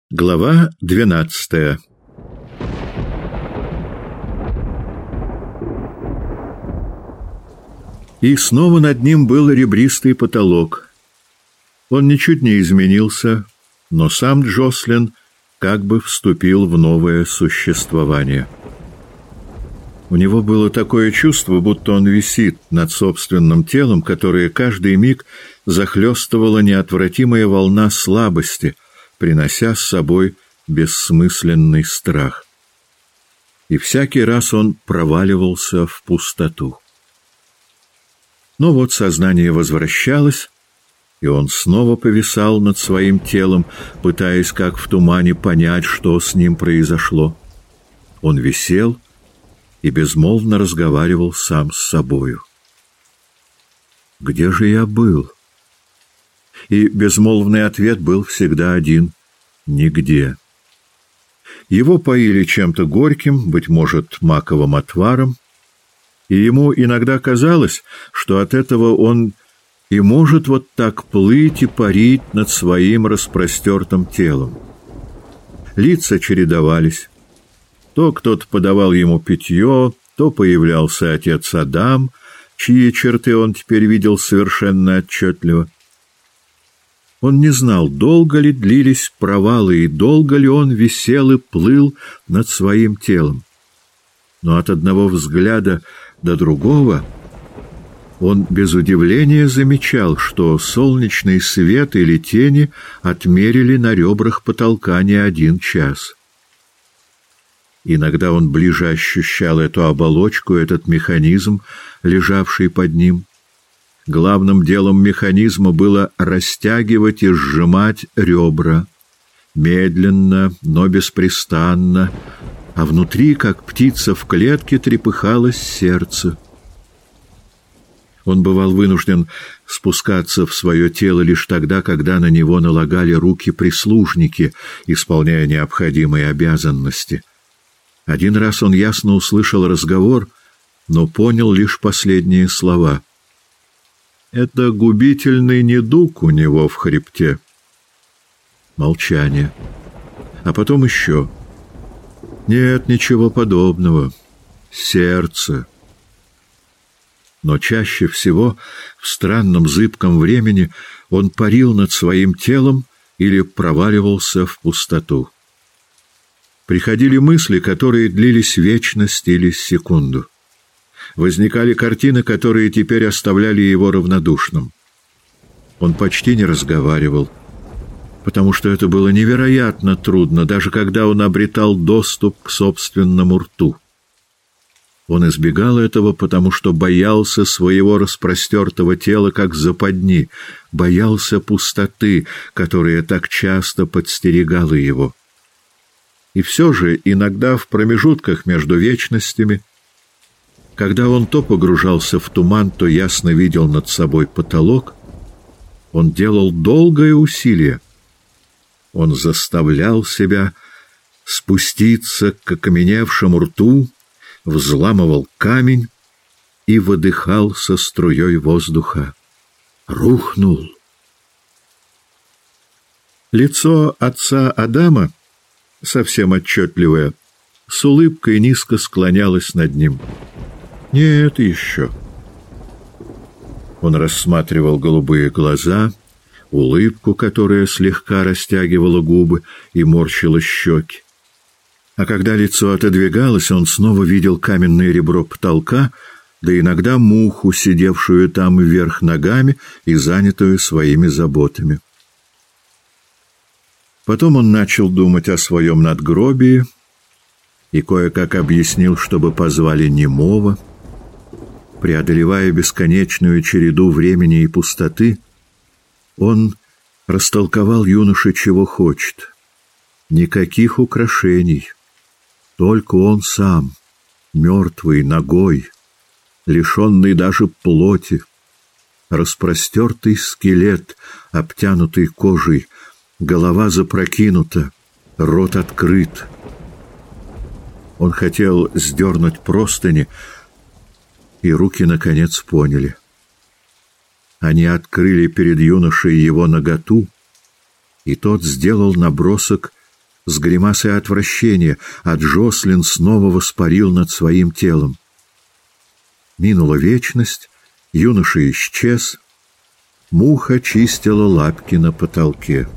Глава 12. И снова над ним был ребристый потолок. Он ничуть не изменился, но сам Джослин как бы вступил в новое существование. У него было такое чувство, будто он висит над собственным телом, которое каждый миг захлестывала неотвратимая волна слабости, принося с собой бессмысленный страх. И всякий раз он проваливался в пустоту. Но вот сознание возвращалось, и он снова повисал над своим телом, пытаясь, как в тумане, понять, что с ним произошло. Он висел и безмолвно разговаривал сам с собою. «Где же я был?» И безмолвный ответ был всегда один — нигде. Его поили чем-то горьким, быть может, маковым отваром, и ему иногда казалось, что от этого он и может вот так плыть и парить над своим распростертым телом. Лица чередовались. То кто-то подавал ему питье, то появлялся отец Адам, чьи черты он теперь видел совершенно отчетливо. Он не знал, долго ли длились провалы и долго ли он висел и плыл над своим телом. Но от одного взгляда до другого он без удивления замечал, что солнечный свет или тени отмерили на ребрах потолка не 1 час. Иногда он ближе ощущал эту оболочку, этот механизм, лежавший под ним. Главным делом механизма было растягивать и сжимать ребра, медленно, но беспрестанно, а внутри, как птица в клетке, трепыхалось сердце. Он бывал вынужден спускаться в свое тело лишь тогда, когда на него налагали руки прислужники, исполняя необходимые обязанности. Один раз он ясно услышал разговор, но понял лишь последние слова. «Это губительный недуг у него в хребте». Молчание. А потом еще. «Нет, ничего подобного. Сердце». Но чаще всего в странном зыбком времени он парил над своим телом или проваливался в пустоту. Приходили мысли, которые длились вечность или секунду. Возникали картины, которые теперь оставляли его равнодушным. Он почти не разговаривал, потому что это было невероятно трудно, даже когда он обретал доступ к собственному рту. Он избегал этого, потому что боялся своего распростертого тела, как западни, боялся пустоты, которая так часто подстерегала его. И все же иногда в промежутках между вечностями, когда он то погружался в туман, то ясно видел над собой потолок, он делал долгое усилие. Он заставлял себя спуститься к окаменевшему рту, взламывал камень и выдыхал со струей воздуха. Рухнул. Лицо отца Адама, совсем отчетливое, с улыбкой низко склонялось над ним. Нет, еще. Он рассматривал голубые глаза, улыбку, которая слегка растягивала губы и морщила щеки. А когда лицо отодвигалось, он снова видел каменное ребро потолка, да иногда муху, сидевшую там вверх ногами и занятую своими заботами. Потом он начал думать о своем надгробии и кое-как объяснил, чтобы позвали немого. Преодолевая бесконечную череду времени и пустоты, он растолковал юноше, чего хочет. Никаких украшений, только он сам, мертвый, нагой, лишенный даже плоти, распростертый скелет, обтянутый кожей, голова запрокинута, рот открыт. Он хотел сдернуть простыни, и руки, наконец, поняли. Они открыли перед юношей его наготу, и тот сделал набросок с гримасой отвращения, а Джослин снова воспарил над своим телом. Минула вечность, юноша исчез, муха чистила лапки на потолке.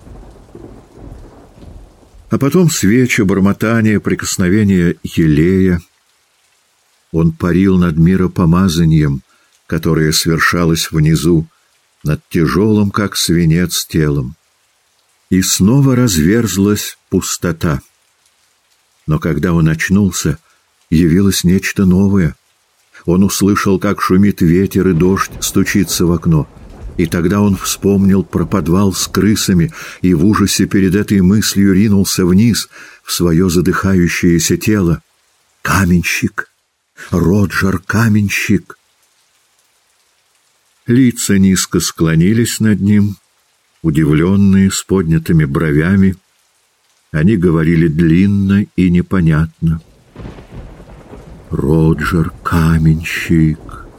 А потом свечи, бормотание, прикосновение елея. Он парил над миропомазанием, которое свершалось внизу, над тяжелым, как свинец, телом. И снова разверзлась пустота. Но когда он очнулся, явилось нечто новое. Он услышал, как шумит ветер и дождь стучится в окно. И тогда он вспомнил про подвал с крысами и в ужасе перед этой мыслью ринулся вниз в свое задыхающееся тело. Каменщик! Роджер Каменщик! Лица низко склонились над ним, удивленные, с поднятыми бровями. Они говорили длинно и непонятно. «Роджер Каменщик!»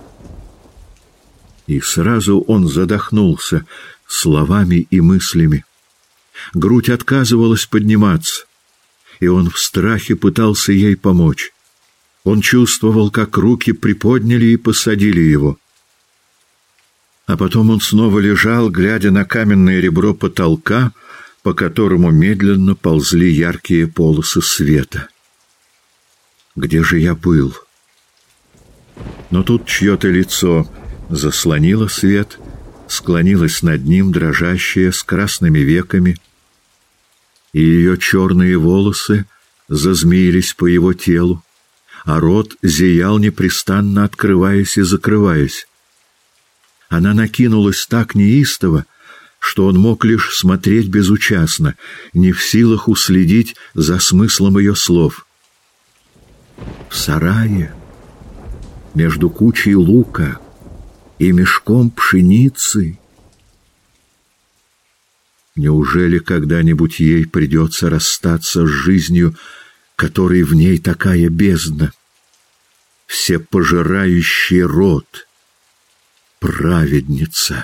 И сразу он задохнулся словами и мыслями. Грудь отказывалась подниматься, и он в страхе пытался ей помочь. Он чувствовал, как руки приподняли и посадили его. А потом он снова лежал, глядя на каменное ребро потолка, по которому медленно ползли яркие полосы света. «Где же я был?» Но тут чье-то лицо заслонило свет, склонилось над ним, дрожащее, с красными веками, и ее черные волосы зазмеились по его телу, а рот зиял непрестанно, открываясь и закрываясь. Она накинулась так неистово, что он мог лишь смотреть безучастно, не в силах уследить за смыслом ее слов. В сарае, между кучей лука и мешком пшеницы. Неужели когда-нибудь ей придется расстаться с жизнью, которой в ней такая бездна? Всепожирающий род, праведница.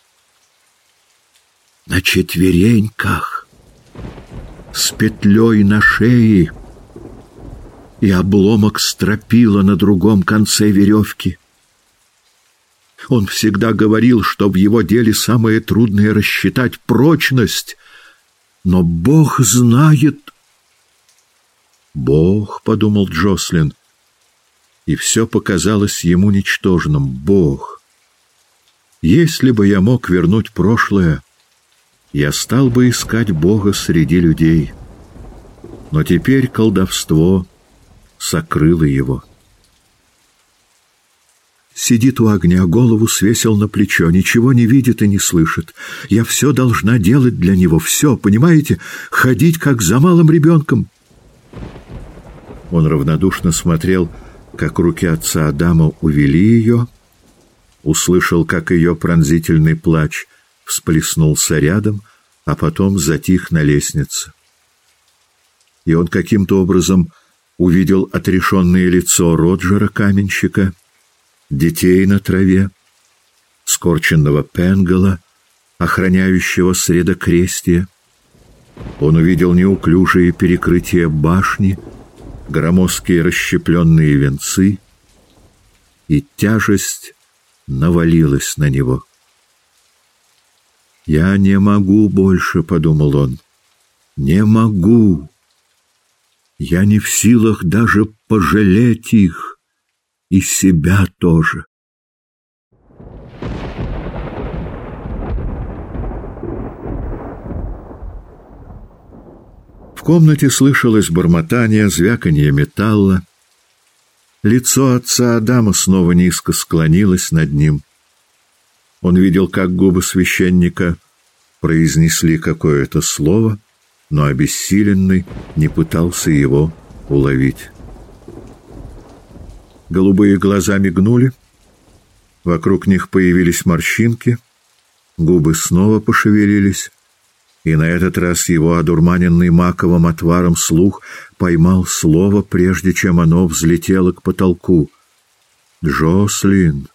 На четвереньках, с петлей на шее и обломок стропила на другом конце веревки. Он всегда говорил, что в его деле самое трудное — рассчитать прочность. Но Бог знает... «Бог», — подумал Джослин, и все показалось ему ничтожным. «Бог! Если бы я мог вернуть прошлое, я стал бы искать Бога среди людей. Но теперь колдовство сокрыло его». Сидит у огня, голову свесил на плечо, ничего не видит и не слышит. Я все должна делать для него, все, понимаете? Ходить, как за малым ребенком. Он равнодушно смотрел, как руки отца Адама увели ее, услышал, как ее пронзительный плач всплеснулся рядом, а потом затих на лестнице. И он каким-то образом увидел отрешенное лицо Роджера Каменщика, детей на траве, скорченного Пенгола, охраняющего средокрестие. Он увидел неуклюжие перекрытия башни, громоздкие расщепленные венцы, и тяжесть навалилась на него. «Я не могу больше», — подумал он, — «не могу. Я не в силах даже пожалеть их. И себя тоже». В комнате слышалось бормотание, звяканье металла. Лицо отца Адама снова низко склонилось над ним. Он видел, как губы священника произнесли какое-то слово, но обессиленный не пытался его уловить. Голубые глаза мигнули, вокруг них появились морщинки, губы снова пошевелились, и на этот раз его одурманенный маковым отваром слух поймал слово, прежде чем оно взлетело к потолку. «Джослин!»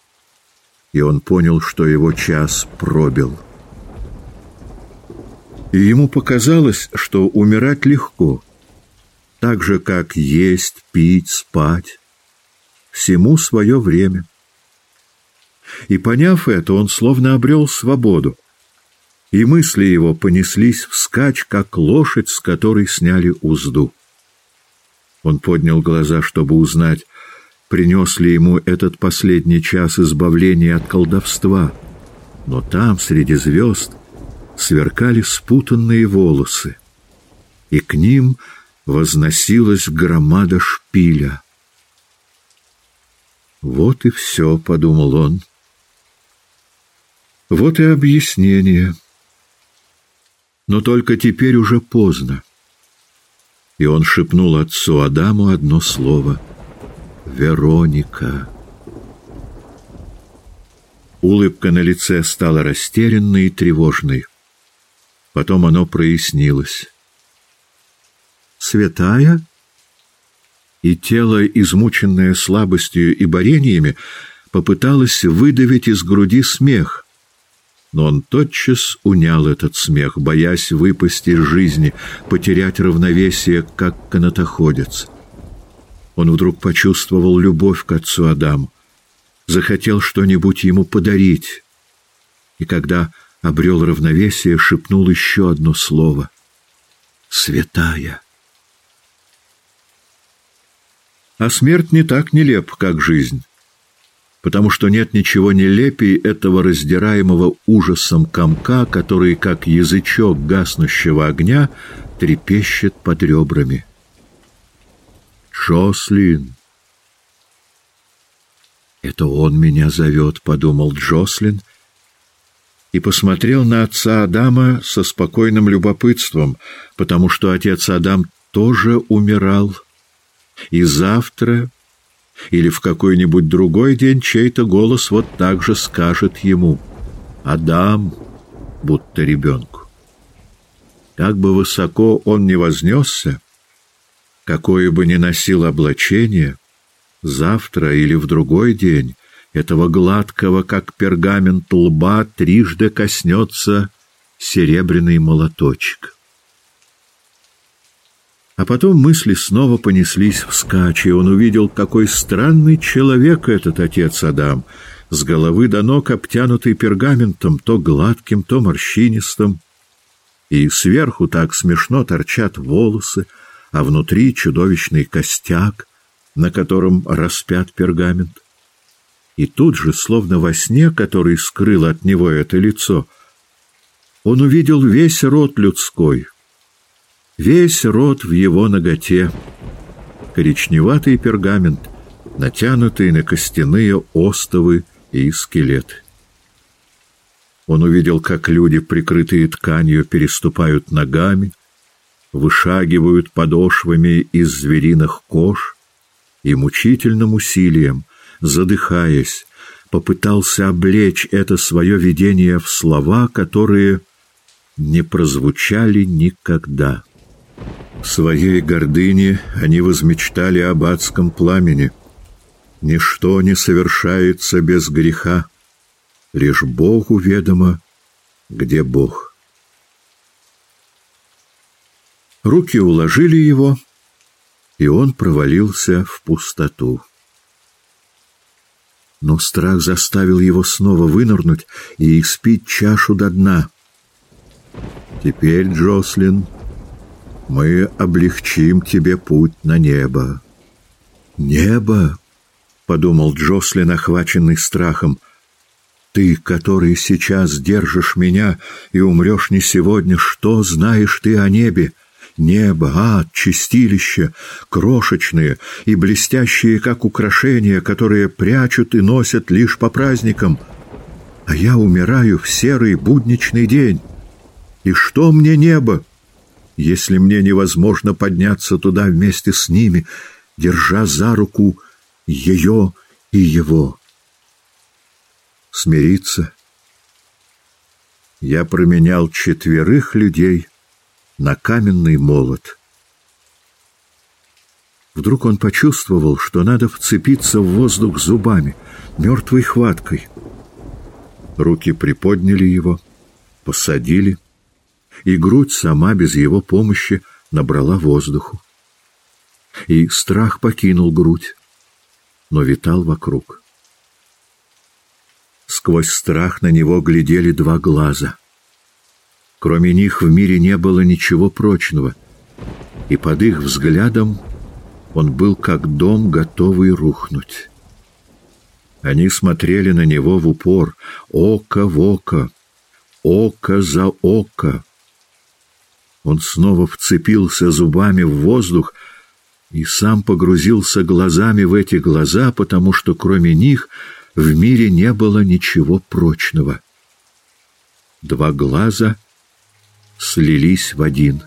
И он понял, что его час пробил. И ему показалось, что умирать легко, так же, как есть, пить, спать. Всему свое время. И, поняв это, он словно обрел свободу, и мысли его понеслись вскачь, как лошадь, с которой сняли узду. Он поднял глаза, чтобы узнать, принес ли ему этот последний час избавления от колдовства, но там, среди звезд, сверкали спутанные волосы, и к ним возносилась громада шпиля. «Вот и все», — подумал он. «Вот и объяснение. Но только теперь уже поздно». И он шепнул отцу Адаму одно слово: «Вероника». Улыбка на лице стала растерянной и тревожной. Потом оно прояснилось. «Святая?» И тело, измученное слабостью и борениями, попыталось выдавить из груди смех. Но он тотчас унял этот смех, боясь выпасть из жизни, потерять равновесие, как канатоходец. Он вдруг почувствовал любовь к отцу Адаму, захотел что-нибудь ему подарить, и когда обрел равновесие, шепнул еще одно слово: «Святая». А смерть не так нелепа, как жизнь, потому что нет ничего нелепее этого раздираемого ужасом комка, который, как язычок гаснущего огня, трепещет под ребрами. «Джослин!» «Это он меня зовет», — подумал Джослин, и посмотрел на отца Адама со спокойным любопытством, потому что отец Адам тоже умирал. И завтра или в какой-нибудь другой день чей-то голос вот так же скажет ему: «Адам», будто ребенку. Как бы высоко он ни вознесся, какое бы ни носил облачение, завтра или в другой день этого гладкого, как пергамент, лба трижды коснется серебряный молоточек. А потом мысли снова понеслись вскачь, и он увидел, какой странный человек этот отец Адам, с головы до ног обтянутый пергаментом, то гладким, то морщинистым, и сверху так смешно торчат волосы, а внутри чудовищный костяк, на котором распят пергамент. И тут же, словно во сне, который скрыл от него это лицо, он увидел весь род людской, весь род в его наготе, коричневатый пергамент, натянутый на костяные остовы и скелеты. Он увидел, как люди, прикрытые тканью, переступают ногами, вышагивают подошвами из звериных кож и мучительным усилием, задыхаясь, попытался облечь это свое видение в слова, которые не прозвучали никогда. В своей гордыне они возмечтали об адском пламени. Ничто не совершается без греха, лишь Богу ведомо, где Бог. Руки уложили его, и он провалился в пустоту. Но страх заставил его снова вынырнуть и испить чашу до дна. «Теперь, Джослин, мы облегчим тебе путь на небо». «Небо?» — подумал Джослин, охваченный страхом. «Ты, который сейчас держишь меня и умрешь не сегодня, что знаешь ты о небе? Небо, ад, чистилище, крошечные и блестящие, как украшения, которые прячут и носят лишь по праздникам. А я умираю в серый будничный день. И что мне небо, если мне невозможно подняться туда вместе с ними, держа за руку ее и его? Смириться? Я променял 4 людей на каменный молот. Вдруг он почувствовал, что надо вцепиться в воздух зубами, мертвой хваткой. Руки приподняли его, посадили, и грудь сама без его помощи набрала воздуху. И страх покинул грудь, но витал вокруг. Сквозь страх на него глядели два глаза. Кроме них в мире не было ничего прочного, и под их взглядом он был как дом, готовый рухнуть. Они смотрели на него в упор, око в око, око за око. Он снова вцепился зубами в воздух и сам погрузился глазами в эти глаза, потому что кроме них в мире не было ничего прочного. Два глаза слились в один.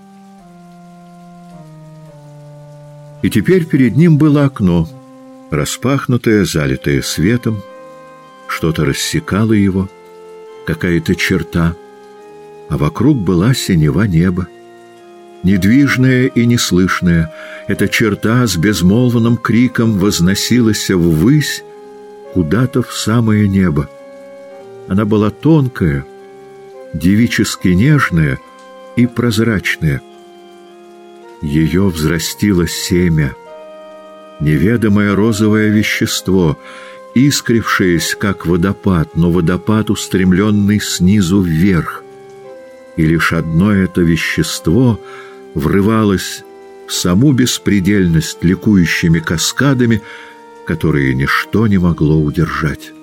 И теперь перед ним было окно, распахнутое, залитое светом. Что-то рассекало его, какая-то черта, а вокруг была синева неба. Недвижная и неслышная, эта черта с безмолвным криком возносилась ввысь, куда-то в самое небо. Она была тонкая, девически нежная и прозрачная. Ее взрастило семя, неведомое розовое вещество, искрившееся, как водопад, но водопад, устремленный снизу вверх. И лишь одно это вещество врывалось в саму беспредельность ликующими каскадами, которые ничто не могло удержать.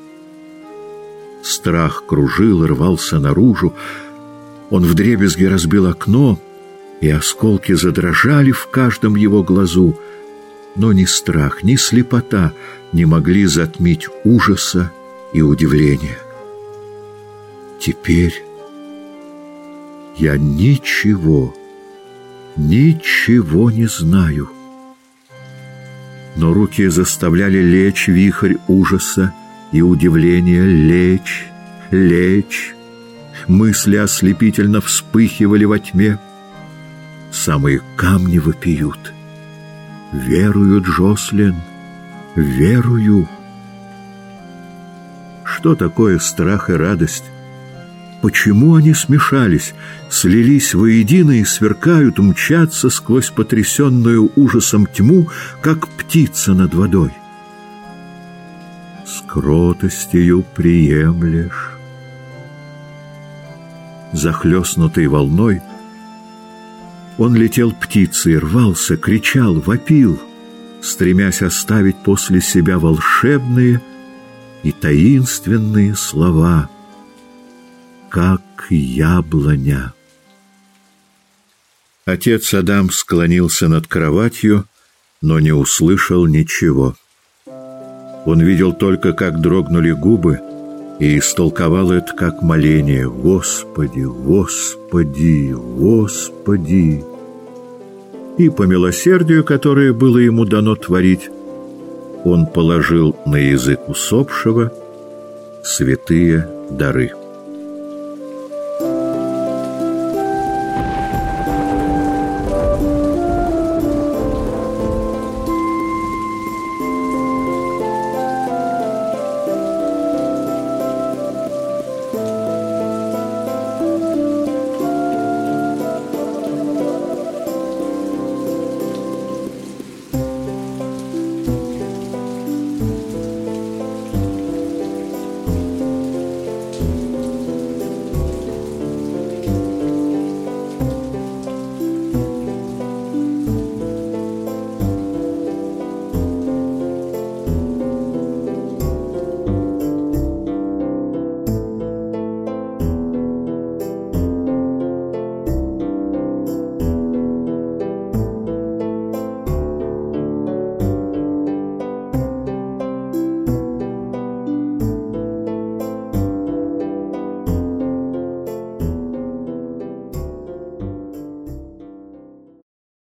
Страх кружил, рвался наружу. Он вдребезги разбил окно, и осколки задрожали в каждом его глазу, но ни страх, ни слепота не могли затмить ужаса и удивления. Теперь я ничего не знаю. Но руки заставляли лечь вихрь ужаса и удивления, лечь. Мысли ослепительно вспыхивали во тьме. Самые камни вопиют. Верую, Джослин, верую. Что такое страх и радость? Почему они смешались, слились воедино и сверкают, мчатся сквозь потрясенную ужасом тьму, как птица над водой? С кротостью приемлешь. Захлестнутый волной, он летел птицей, рвался, кричал, вопил, стремясь оставить после себя волшебные и таинственные слова, как яблоня. Отец Адам склонился над кроватью, но не услышал ничего. Он видел только, как дрогнули губы, и истолковал это как моление: «Господи, Господи, Господи!» И по милосердию, которое было ему дано творить, он положил на язык усопшего святые дары.